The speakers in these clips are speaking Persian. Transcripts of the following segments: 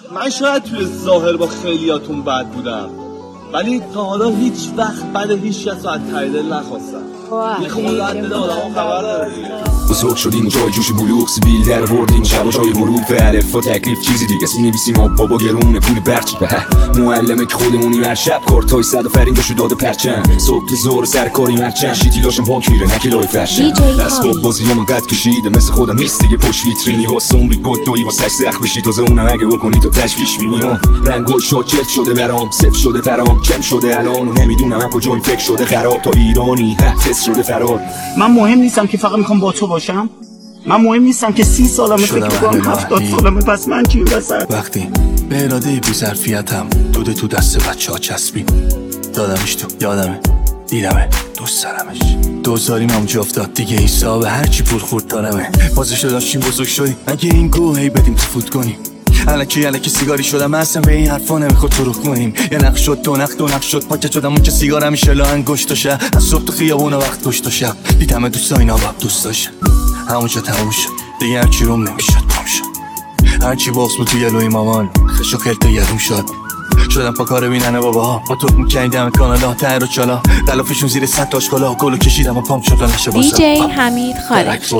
من شاید توی ظاهر با خیلیاتون بد بودم، ولی تا حالا هیچ وقت بعد هیچ کس رو از ته دل نخواستم. یه خدا از دل آدم خبر داره. بزرگ شدیم جای جوش بلوغ سبیل در وردیم شب و جای حروف الف و تکلیف چیزی دیگه سی نویسیم آب بابا گرونه پول برچی معلمه که خودمونیم هر شب کارتای صد و فرین بشو داده پرچم صبح تا ظهر سر کاری مرچم شیتی لاشم پاک میره نکلای فرشم اسباب بازی هم قد کشیده مثل خودم نیست دیگه پشت ویترینی و سومری گدویی و سش سخت بشی تازه اونم اگه بکنی تو تشویش می‌بینی رنگول شاکت شده برام صفر شده فرام کم شده الان نمیدونم من کجا این فکر شده خراب تا ایرانی حفظ شده فرار. من مهم نیستم که فقط میخوام با تو باشم. من مهم نیستم که 30 سالمه فکر میکنم 70 سالمه. پس من چی وسط؟ وقتی به اراده بی ظرفیتم دوده تو دست بچه ها چسبید دادمش تو یادمه دیدمه دوست دارمش دوزاریم هم جا افتاد دیگه حساب هرچی پول خورد دارمه بازش داشتیم بزرگ شدیم اگه این گوه هی بدیم تو فوت کنیم الکی سیگاری شدم من اصلا به این حرفا نمیخواد تو رخ کنیم یه نخ شد دو نخ شد پاکت شدم اون که سیگار همیشه لا انگشت و شه از صبح تو خیابون و وقت گشت و شب دیدم دوستا اینا با دوست داشتن همونجا تموم شد دیگه هرچی روم نمیشد پام شد هرچی باقص بود توی الوی مامان خش و خلط یادم شد شدم پا کار بیننه بابا با تو میکردم کانادا تر و چالا دلافشون زیر 100 تا اشکالا گلو کشیدم و پام شد نشه باسم دیجی حمید خارجی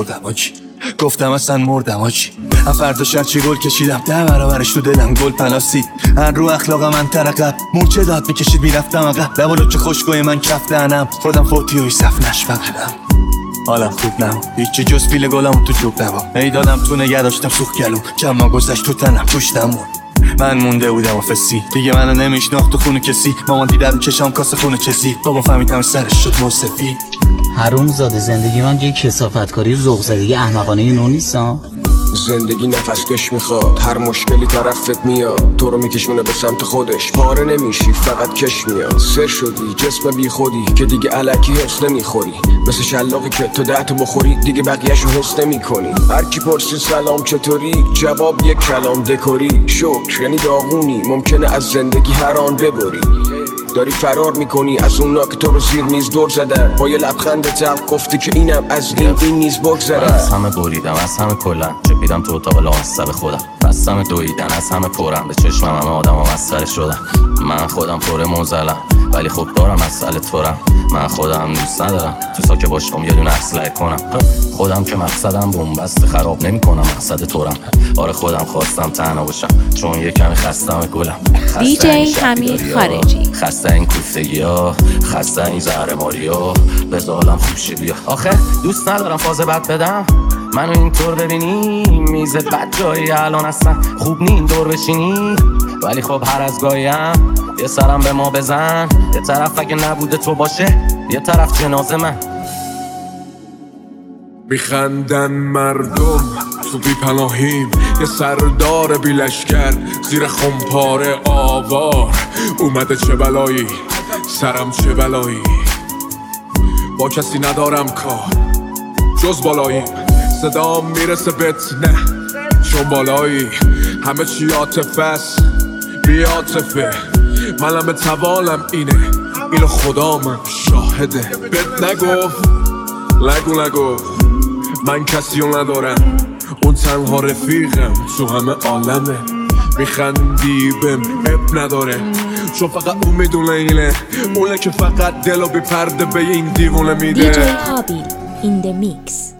گفتم اصلا مردم آجی فردا شرچی گل کشیدم 10 برابرش تو دلم گل پلاسید هر رو اخلاق من ترقب مورچه داد میکشید میرفتم عقب لبالو چه خوشگوی من کف دهنم خودم فوتی و صف نشفقدم حالم خوب نم هیچی جز پیل گلم تو جوب نبا ای دادم تو نگه داشتم سوخ گلو کما گذشت تو تنم پشتم من مونده بودم و فسی دیگه منو نمیشناخت تو خونه کسی مامان دیدم چشام کاسه خونه چسی بابا فهمیدم سرش شد موسفی حروم زاده زندگی من یه کثافتکاری ذوق زدگی احمقانه نو نیستم. زندگی نفس کش میخواد هر مشکلی طرفت میاد تو رو میکشونه به سمت خودش پاره نمیشی فقط کش میاد سر شدی جسم بی خودی که دیگه الکی حس نمیخوری مثل شلاقی که تو 10 تا بخوری دیگه بقیه‌شو حس نمیکنی هر کی پرسید سلام چطوری جواب یک کلام دکوری شکر یعنی داغونی ممکنه از زندگی هر آن ببری داری فرار میکنی از اونا که تو رو زیر میز دور زدن با یه لبخند تلخ گفتی که اینم از این نیز بگذره از همه بریدم از همه کلن چپیدم تو اتاق لامصب خودم بستم دویدن از همه پرم به چشمم همه آدم و مسخره شدن من خودم پر موزلم ولی خب دارم مسئله تورم من خودم دوست ندارم تو ساکه باشم یه دونه اسلحه کنم خودم که مقصدم بومبست خراب نمی کنم مقصد تورم آره خودم خواستم تنها باشم چون یه کمی خستم گلم دیجی حمید خارجی خسته این کوفتگی ها خسته این زهرماری ها بذارم خوشی بیا آخه دوست ندارم فاز بد بدم منو اینطور ببینی میز بد جایی الان اصلا خوب نی این دور بشینی ولی خب هر از گاهیم یه سرم به ما بزن یه طرف اگه نبوده تو باشه یه طرف جنازه من میخندن مردم تو بی پناهیم یه سردار بی لشکر زیر خمپاره آوار اومده چه بلایی سرم چه بلایی با کسی ندارم کار جز بالایی صدام میرسه بهت نه چون بالایی همه چی عاطفه است بی عاطفه منم به توالم اینو خدا من شاهده بهت نگفت من کسی رو ندارم اون تنها رفیقم تو همه عالمه میخندی بهم اب نداره چون فقط اون میدونه اونه که فقط دلو بی پرده به این دیوونه میده دیجی هابیل in the mix